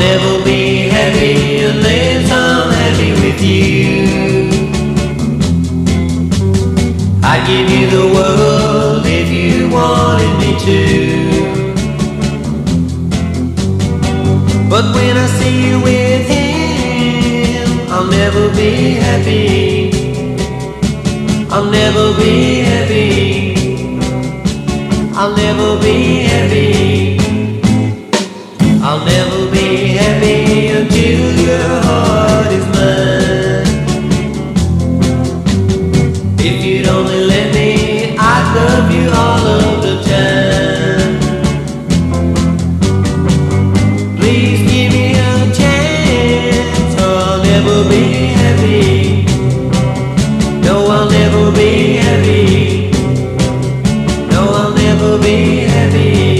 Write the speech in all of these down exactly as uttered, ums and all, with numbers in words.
never be happy unless I'm happy with you. I'd give you the world if you wanted me to. But when I see you with him, I'll never be happy. I'll never be happy. I'll never be happy. I'll never be happy until your heart is mine. If you'd only let me, I'd love you all of the time. Please give me a chance, or I'll never be happy. No, I'll never be happy. No, I'll never be happy.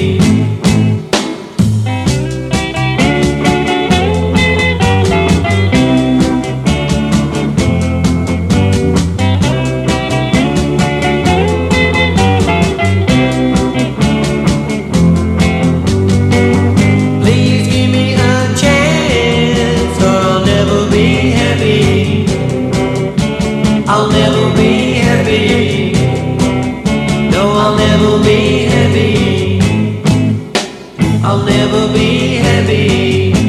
I'll never be happy. No, I'll never be happy. I'll never be happy.